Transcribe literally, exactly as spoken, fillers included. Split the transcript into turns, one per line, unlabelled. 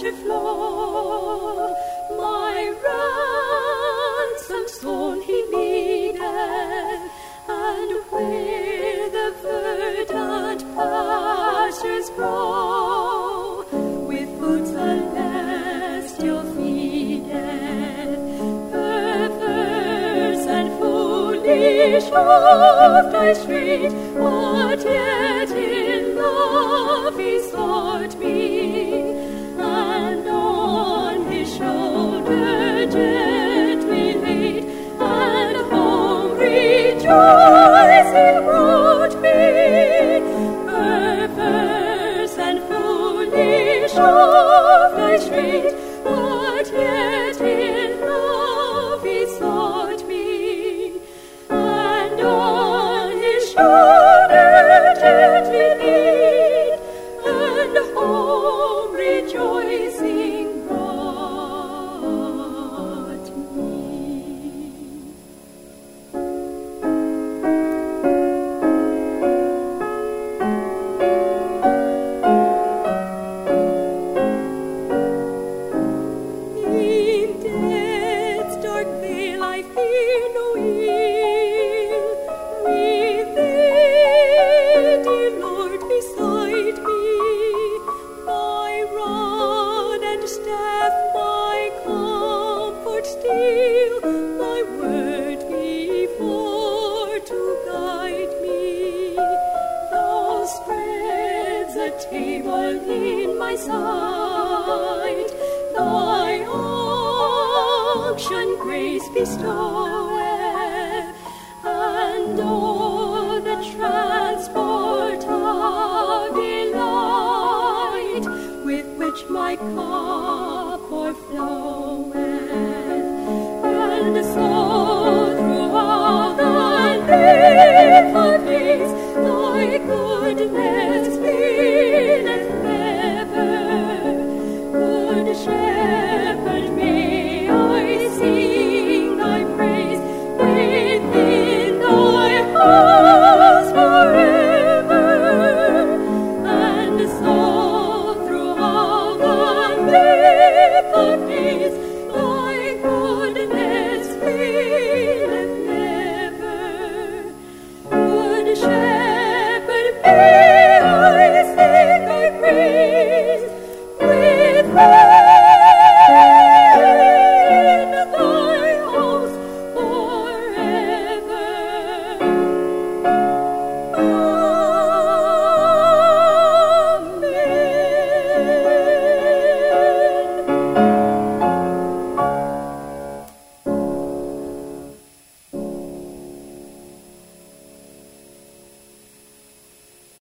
to flow. My ransom stone he needed, and where the verdant pastures grow, with food celestial feedeth, perverse and foolish oft I strayed, but yet in love he sought me, and on his shoulder gently laid, and home rejoicing brought me. Perverse and foolish oft I strayed, but yet in love he sought me, and on his shoulder gently laid, and home rejoicing brought me. In death's dark vale I fear no ill, with thee, dear Lord, beside me, my rod and staff, my comfort still, thy word before to guide me. Thou spreads a table in my sight, thy unction grace bestoweth, and o'er the transport of delight with which my cup o'erfloweth.